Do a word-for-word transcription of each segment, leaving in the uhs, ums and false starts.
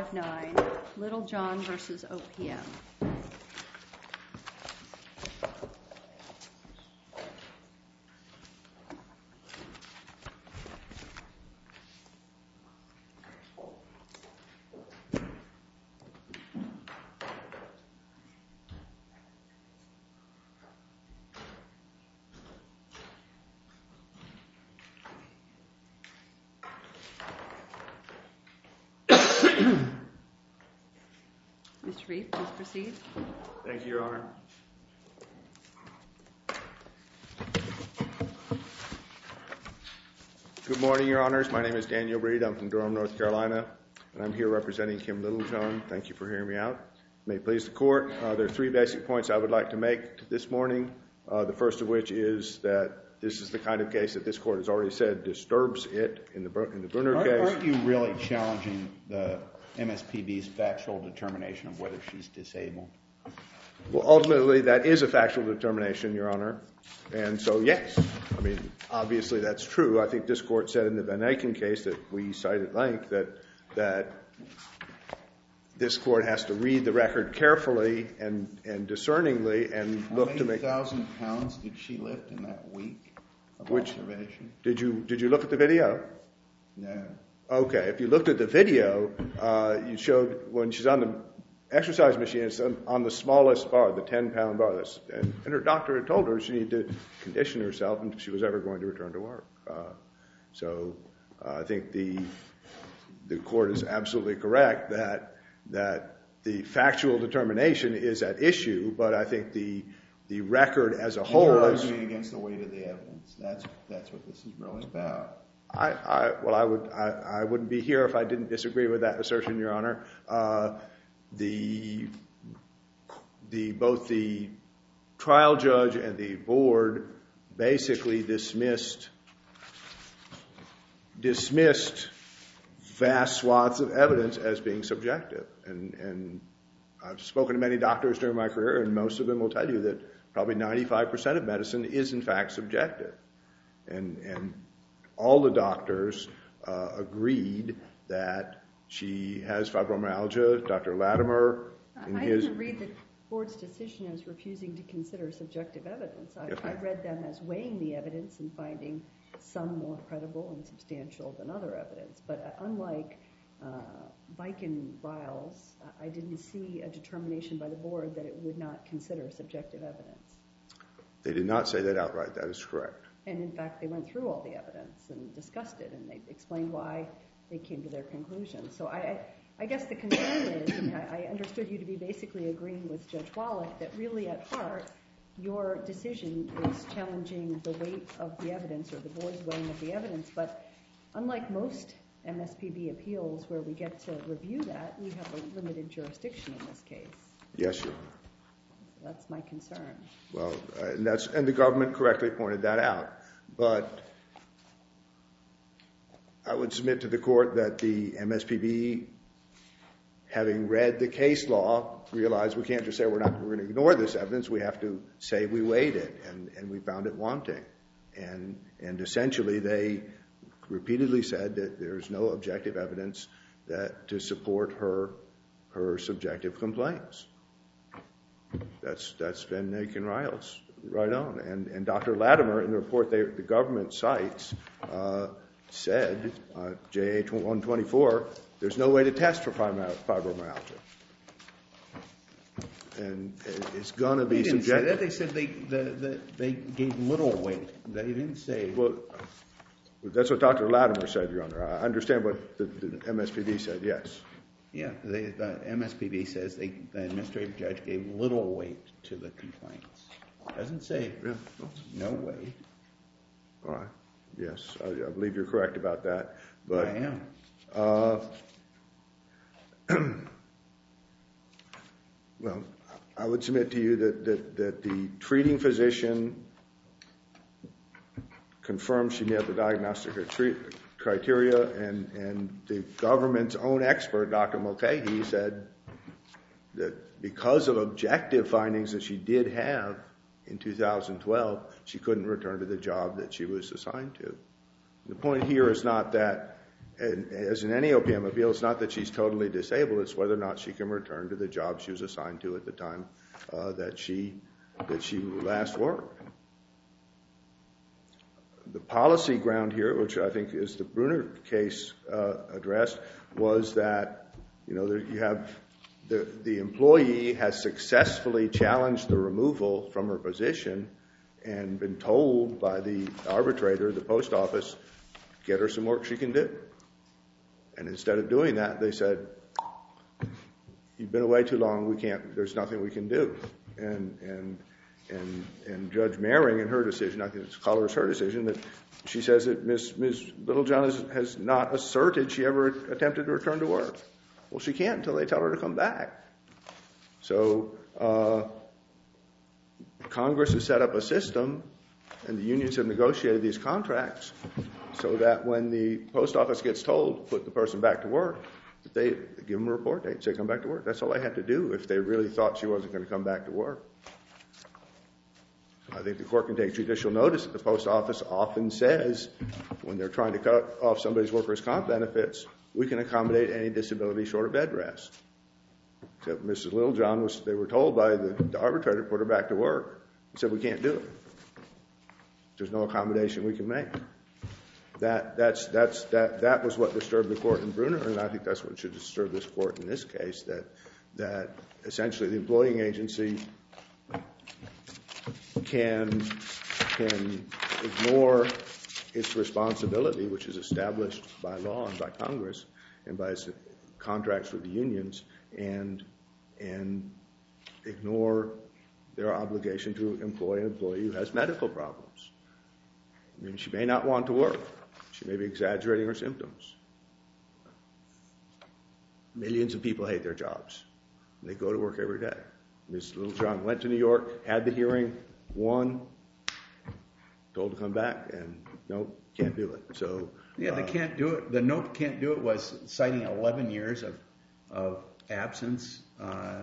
five nine, Littlejohn versus O P M. Mister Reed, please proceed. Thank you, Your Honor. Good morning, Your Honors. My name is Daniel Reed. I'm from Durham, North Carolina, and I'm here representing Kim Littlejohn. Thank you for hearing me out. May it please the Court, uh, there are three basic points I would like to make this morning, uh, the first of which is that this is the kind of case that this Court has already said disturbs it in the, in the Brunner aren't, case. Aren't you really challenging the M S P B's factual determination of whether she's disabled? Well, ultimately, that is a factual determination, Your Honor. And so, yes, I mean, obviously that's true. I think this Court said in the Van Aken case that we cited at length that, that this Court has to read the record carefully and, and discerningly and look to make... How many thousand pounds did she lift in that week of Which, observation? Did you, did you look at the video? No. Okay, if you looked at the video, uh, you showed when she's on the exercise machine, it's on, on the smallest bar, the ten-pound bar. That's, and, and her doctor had told her she needed to condition herself if she was ever going to return to work. Uh, so uh, I think the the Court is absolutely correct that that the factual determination is at issue, but I think the the record as a whole You're is arguing against the weight of the evidence. That's that's what this is really about. I, I well, I would I, I wouldn't be here if I didn't disagree with that assertion, Your Honor. Uh, the the both the trial judge and the board basically dismissed dismissed vast swaths of evidence as being subjective, and and I've spoken to many doctors during my career, and most of them will tell you that probably ninety-five percent of medicine is in fact subjective, and and all the doctors uh, agreed that she has fibromyalgia. Doctor Latimer, in I his... didn't read the board's decision as refusing to consider subjective evidence. I, Yes, I read them as weighing the evidence and finding some more credible and substantial than other evidence. But unlike uh, Viken Riles, I didn't see a determination by the board that it would not consider subjective evidence. They did not say that outright. That is correct. And in fact, they went through all the evidence and discussed it, and they explained why they came to their conclusion. So I, I guess the concern is, and I, I understood you to be basically agreeing with Judge Wallach, that really at heart, your decision is challenging the weight of the evidence or the board's weighing of the evidence. But unlike most M S P B appeals where we get to review that, we have a limited jurisdiction in this case. Yes, Your Honor. That's my concern. Well, uh, and that's and the government correctly pointed that out. But I would submit to the Court that the M S P B, having read the case law, realized we can't just say we're not we're going to ignore this evidence. We have to say we weighed it, and, and we found it wanting. And and essentially they repeatedly said that there's no objective evidence that to support her her subjective complaints. That's that's Van Aken Riles right on. And and Doctor Latimer, in the report they, the government cites, uh, said, uh, J A one twenty-four, there's no way to test for fibromyalgia. And it's going to be they didn't subjective. Say that. They said they the, the, they gave little weight. They didn't say. Well, that's what Doctor Latimer said, Your Honor. I understand what the, the M S P B said, yes. Yeah, they, the M S P B says they, the administrative judge gave little weight to the complaints. Doesn't say Yeah. no weight. All right. Yes, I, I believe you're correct about that. But, I am. Uh, well, I would submit to you that, that, that the treating physician confirmed she met the diagnostic criteria, and, and the government's own expert, Doctor Mulcahy, said that because of objective findings that she did have in two thousand twelve, she couldn't return to the job that she was assigned to. The point here is not that And as in any O P M appeal, it's not that she's totally disabled, it's whether or not she can return to the job she was assigned to at the time uh, that she that she last worked. The policy ground here, which I think is the Bruner case uh, addressed, was that you know there, you have the the employee has successfully challenged the removal from her position and been told by the arbitrator, the post office, get her some work she can do. And instead of doing that, they said, you've been away too long, we can't, there's nothing we can do. And and and and Judge Mehring in her decision, I think it's Coller's her decision, that she says that Miz Miz Littlejohn has, has not asserted she ever attempted to return to work. Well, she can't until they tell her to come back. So uh, Congress has set up a system, and the unions have negotiated these contracts so that when the post office gets told to put the person back to work, that they give them a report date, say come back to work. That's all they had to do if they really thought she wasn't going to come back to work. I think the court can take judicial notice that the post office often says when they're trying to cut off somebody's workers' comp benefits, we can accommodate any disability short of bed rest. Except Missus Littlejohn, was, they were told by the, the arbitrator to put her back to work. He said, we can't do it. There's no accommodation we can make. That, that's, that's, that, that was what disturbed the court in Bruner, and I think that's what should disturb this court in this case, that, that essentially the employing agency can, can ignore its responsibility, which is established by law and by Congress and by its contracts with the unions, and, and ignore their obligation to employ an employee who has medical problems. I mean, she may not want to work. She may be exaggerating her symptoms. Millions of people hate their jobs. And they go to work every day. Miz Littlejohn went to New York, had the hearing, won, told to come back, and nope, can't do it. So yeah, they uh, can't do it. The note can't do it was citing eleven years of of absence uh,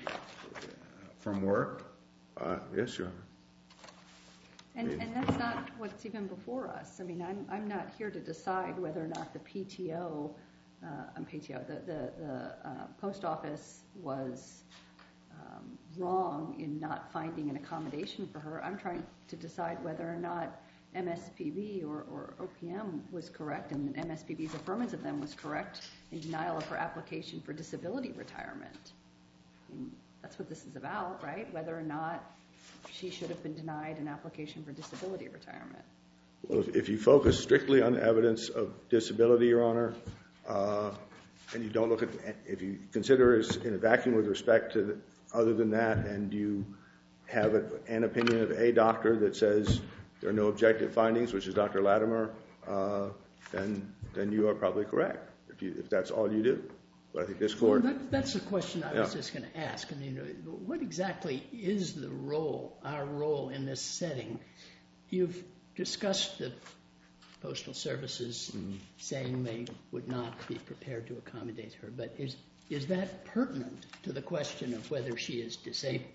from work. Uh, yes, Your Honor. And, and that's not what's even before us. I mean, I'm I'm not here to decide whether or not the P T O, uh, I'm P T O, the the, the uh, post office was um, wrong in not finding an accommodation for her. I'm trying to decide whether or not M S P B or, or O P M was correct, and M S P B's affirmance of them was correct in denial of her application for disability retirement. I mean, that's what this is about, right? Whether or not she should have been denied an application for disability retirement. Well, if you focus strictly on evidence of disability, Your Honor, uh, and you don't look at, if you consider it in a vacuum with respect to the, other than that, and you have a, an opinion of a doctor that says there are no objective findings, which is Doctor Latimer, uh, then then you are probably correct, if, you, if that's all you do. But I think this court... Well, that, that's the question I yeah. was just going to ask. I mean, what exactly is the role, our role in this setting? You've discussed the Postal Services mm-hmm. saying they would not be prepared to accommodate her, but is is that pertinent to the question of whether she is disabled?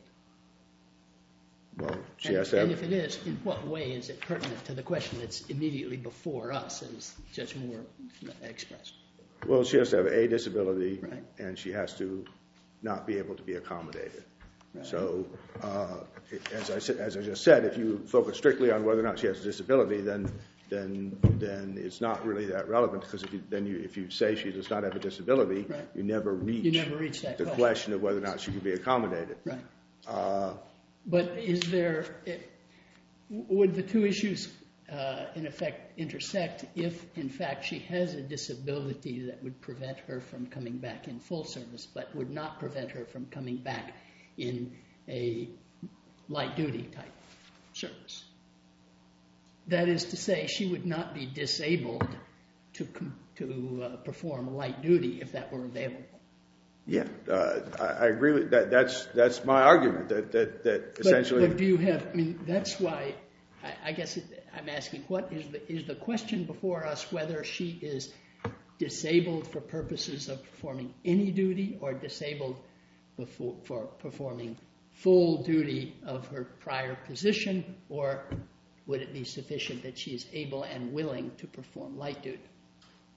Well, she and, has to have... and if it is, in what way is it pertinent to the question that's immediately before us, as Judge Moore expressed? Well, she has to have a disability, right. and she has to not be able to be accommodated. Right. So, uh, as I said, as I just said, if you focus strictly on whether or not she has a disability, then then then it's not really that relevant, because if you, then you, if you say she does not have a disability, right. you never reach, you never reach that the question. question of whether or not she can be accommodated. Right. Uh, but is there? It, would the two issues? Uh, in effect, intersect if, in fact, she has a disability that would prevent her from coming back in full service, but would not prevent her from coming back in a light-duty type service. That is to say, she would not be disabled to com- to uh, perform light duty if that were available. Yeah, uh, I, I agree with that. That's that's my argument. That that that essentially. But, but do you have? I mean, that's why I, I guess. It, I'm asking, what is the is the question before us whether she is disabled for purposes of performing any duty or disabled before, for performing full duty of her prior position, or would it be sufficient that she is able and willing to perform light duty?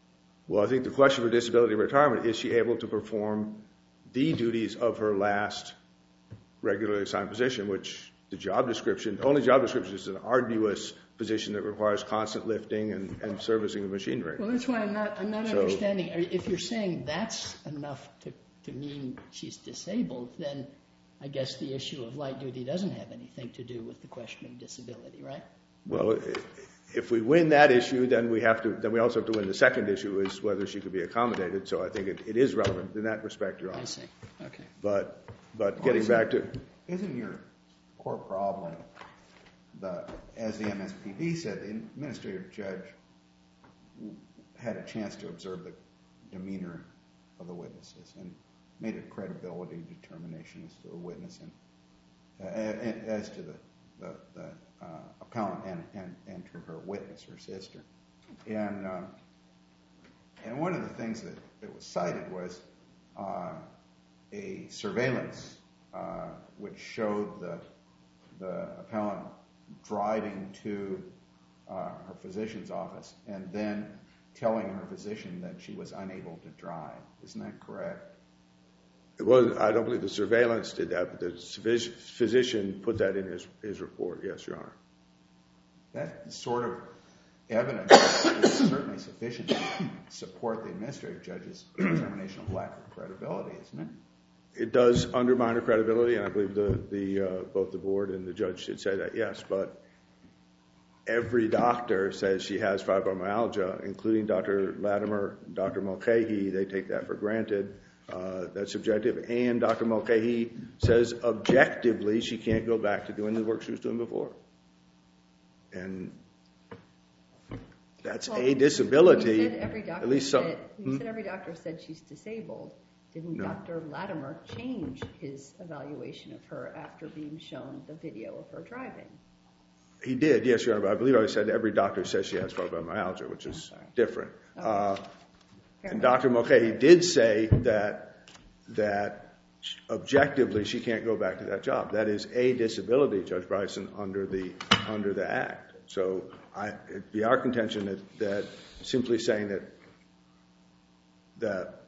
Well, I think the question for disability retirement, is she able to perform the duties of her last regularly assigned position, which the job description, the only job description is an arduous position that requires constant lifting and, and servicing of machinery. Well, that's why I'm not, I'm not So- understanding. If you're saying that's enough to, to mean she's disabled, then I guess the issue of light duty doesn't have anything to do with the question of disability, right? Well, if we win that issue, then we have to, then we also have to win the second issue, is whether she could be accommodated. So I think it, it is relevant in that respect, Your Honor. I see. Okay. But, but Well, getting isn't- back to, Isn't your core problem, the, as the M S P B said, the administrative judge had a chance to observe the demeanor of the witnesses and made a credibility determination as to the witness and uh, as to the, the, the uh, appellant and, and, and to her witness, her sister. And, uh, and one of the things that, that was cited was uh, a surveillance uh, which showed the, the appellant driving to uh, her physician's office and then telling her physician that she was unable to drive. Isn't that correct? it was, I don't believe the surveillance did that, but the physician put that in his, his report. Yes, Your Honor. That sort of evidence is certainly sufficient to support the administrative judge's determination of lack of credibility, isn't it? It does undermine her credibility, and I believe the, the uh, both the board and the judge should say that, yes, but every doctor says she has fibromyalgia, including Doctor Latimer, Doctor Mulcahy. They take that for granted. Uh, that's subjective. And Doctor Mulcahy says objectively she can't go back to doing the work she was doing before. And that's Well, a disability. You said every doctor at least some. Said, you Hmm? said every doctor said she's disabled. Didn't No. Doctor Latimer change his evaluation of her after being shown the video of her driving? He did, yes, Your Honor, but I believe I said every doctor says she has fibromyalgia, which is sorry. different. Okay. Uh, Fair and enough. Doctor Mulcahy did say that that objectively she can't go back to that job. That is a disability, Judge Bryson, under the under the Act. So I, it'd be our contention that, that simply saying that that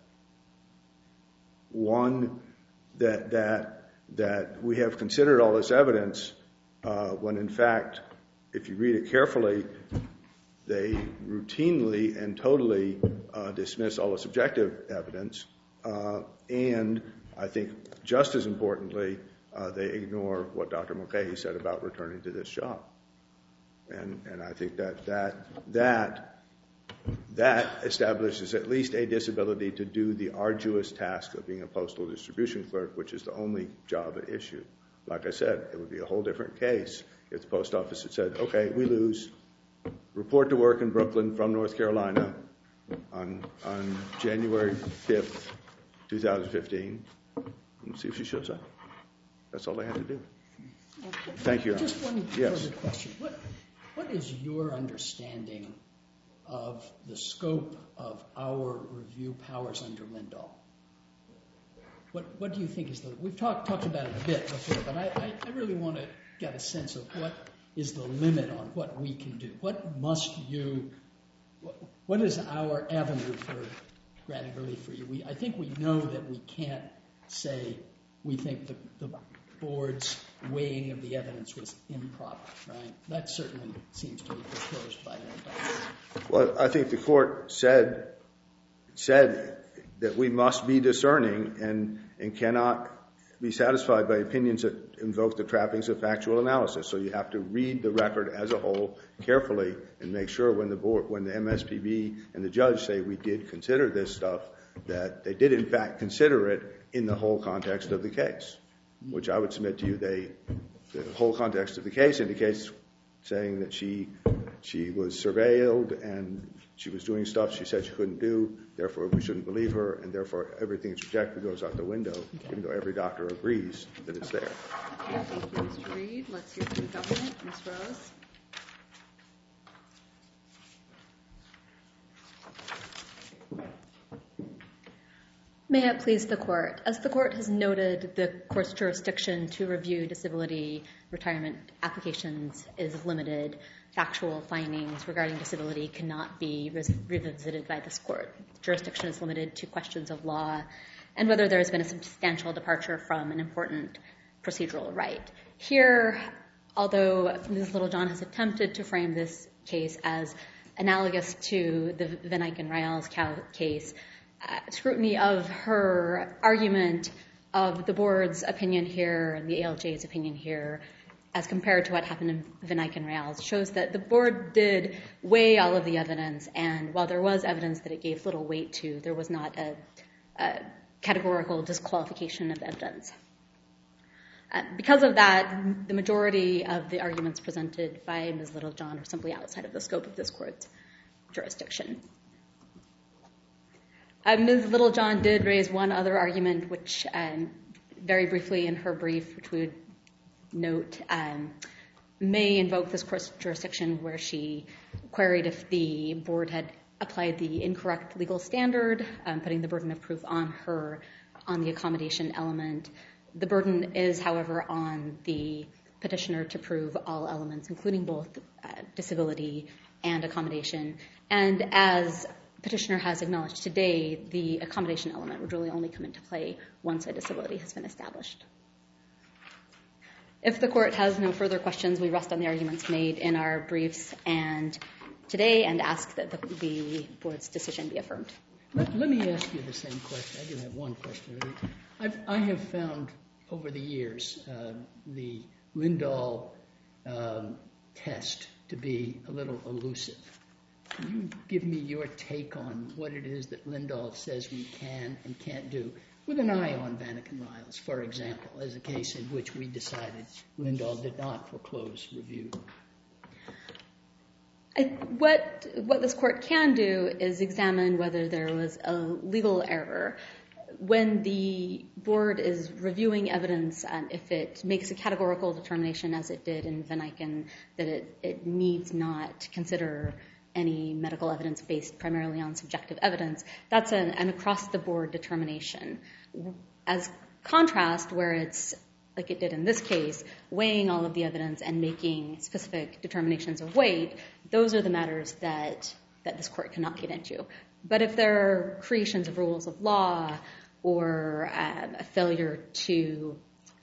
one that that that we have considered all this evidence uh, when in fact, if you read it carefully, they routinely and totally uh, dismiss all the subjective evidence, uh, and I think just as importantly, uh, they ignore what Doctor Mulcahy said about returning to this job. And and I think that that that that establishes at least a disability to do the arduous task of being a postal distribution clerk, which is the only job at issue. Like I said, it would be a whole different case if the post office had said, okay, we lose, report to work in Brooklyn from North Carolina on on January fifth, two thousand fifteen, and see if she shows up. That's all they had to do. Okay. Thank you, Your Honor. Just one Yes. further question. What, what is your understanding of the scope of our review powers under Lindahl? What, what do you think is the, we've talked talked about it a bit before, but I, I, I really want to get a sense of what is the limit on what we can do. What must you, what, what is our avenue for granting relief for you? We, I think we know that we can't say we think the, the board's weighing of the evidence was improper, right? That certainly seems to be proposed by Lindahl. Well, I think the court said said that we must be discerning and and cannot be satisfied by opinions that invoke the trappings of factual analysis. So you have to read the record as a whole carefully and make sure when the board, when the M S P B and the judge say we did consider this stuff, that they did in fact consider it in the whole context of the case, which I would submit to you they, the whole context of the case indicates saying that she she was surveilled and she was doing stuff she said she couldn't do, therefore we shouldn't believe her, and therefore everything that's rejected goes out the window, okay, even though every doctor agrees that it's there. Okay, thank you, Mister Reed. Let's hear from the government. Miz Rose. May it please the court. As the court has noted, the court's jurisdiction to review disability retirement applications is limited factual findings regarding disability cannot be re- revisited by this court. Jurisdiction is limited to questions of law and whether there has been a substantial departure from an important procedural right. Here, although Miz Littlejohn has attempted to frame this case as analogous to the Van Eyck and Riles case, uh, scrutiny of her argument of the board's opinion here and the A L J's opinion here as compared to what happened in Van Eyck and Riles shows that the board did weigh all of the evidence, and while there was evidence that it gave little weight to, there was not a, a categorical disqualification of evidence. Uh, because of that, the majority of the arguments presented by Miz Littlejohn are simply outside of the scope of this court's jurisdiction. Uh, Miz Littlejohn did raise one other argument, which um, very briefly in her brief, which we would note, um, may invoke this court's jurisdiction, where she queried if the board had applied the incorrect legal standard, um, putting the burden of proof on her on the accommodation element. The burden is, however, on the petitioner to prove all elements, including both uh, disability and accommodation. And as petitioner has acknowledged today, the accommodation element would really only come into play once a disability has been established. If the court has no further questions, we rest on the arguments made in our briefs and today and ask that the, the board's decision be affirmed. Let, let me ask you the same question. I do have one question. I've, I have found over the years uh, the Lindahl um, test to be a little elusive. Can you give me your take on what it is that Lindahl says we can and can't do, with an eye on Van Eyck and Riles, for example, as a case in which we decided Lindahl did not foreclose review? I, what, what this court can do is examine whether there was a legal error. When the board is reviewing evidence, and if it makes a categorical determination, as it did in Van Eyck, that it, it needs not consider any medical evidence based primarily on subjective evidence, that's an, an across-the-board determination. As contrast, where it's, like it did in this case, weighing all of the evidence and making specific determinations of weight, those are the matters that, that this court cannot get into. But if there are creations of rules of law or uh, a failure to,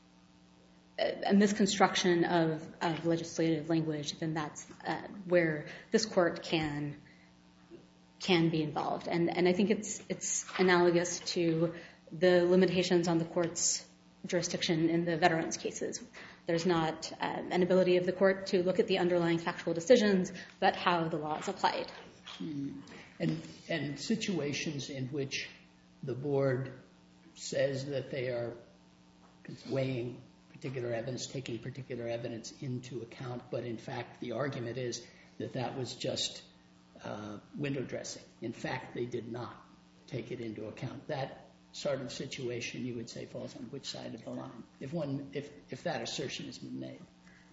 a misconstruction of, of legislative language, then that's uh, where this court can can be involved. And, and I think it's it's analogous to the limitations on the court's jurisdiction in the veterans cases. There's not uh, an ability of the court to look at the underlying factual decisions, but how the law is applied. Hmm. And, and situations in which the board says that they are weighing particular evidence, taking particular evidence into account, but in fact the argument is that that was just uh, window dressing. In fact, they did not take it into account. That sort of situation, you would say, falls on which side of the line, if one, if, if that assertion has been made?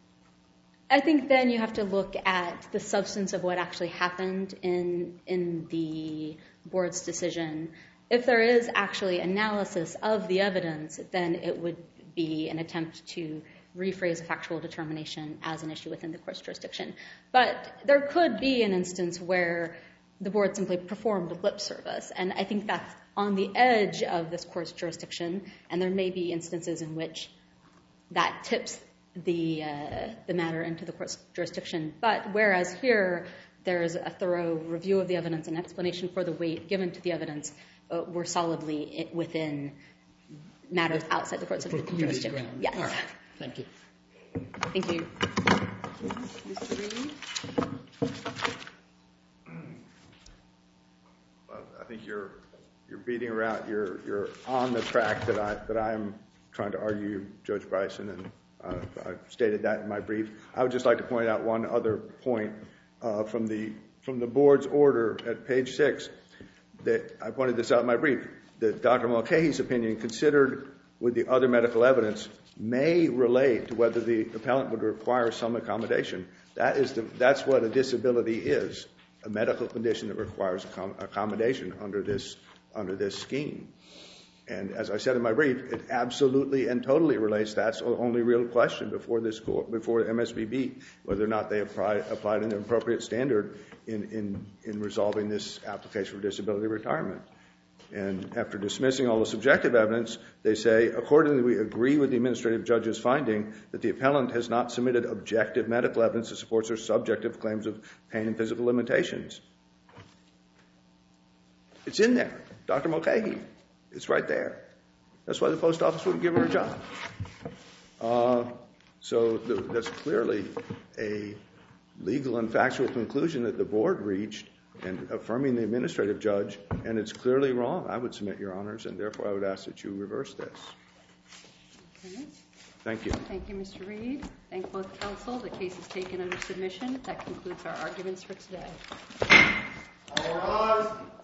I think then you have to look at the substance of what actually happened in in the board's decision. If there is actually analysis of the evidence, then it would be an attempt to rephrase a factual determination as an issue within the court's jurisdiction. But there could be an instance where the board simply performed lip service, and I think that's on the edge of this court's jurisdiction, and there may be instances in which that tips the uh, the matter into the court's jurisdiction. But whereas here there's a thorough review of the evidence and explanation for the weight given to the evidence, uh, we're solidly within matters outside the court's jurisdiction. Ground. Yes. All right. Thank you. Thank you. Mister Reed? Well, I think you're you're beating around. You're you're on the track that I that I'm trying to argue, Judge Bryson, and uh, I've stated that in my brief. I would just like to point out one other point uh, from the from the board's order at page six. That I pointed this out in my brief. That Doctor Mulcahy's opinion, considered with the other medical evidence, may relate to whether the appellant would require some accommodation. That is the, that's what a disability is, a medical condition that requires accom- accommodation under this under this scheme. And as I said in my brief, it absolutely and totally relates. That's the only real question before this court, before M S P B, whether or not they apply, applied an appropriate standard in, in, in resolving this application for disability retirement. And after dismissing all the subjective evidence, they say, accordingly, we agree with the administrative judge's finding that the appellant has not submitted objective medical evidence that supports her subjective claims of pain and physical limitations. It's in there. Doctor Mulcahy. It's right there. That's why the post office wouldn't give her a job. Uh, so the, that's clearly a legal and factual conclusion that the board reached in affirming the administrative judge, and it's clearly wrong, I would submit, Your Honors, and therefore I would ask that you reverse this. Okay. Thank you. Thank you, Mister Reed. Thank both counsel. The case is taken under submission. That concludes our arguments for today. All rise.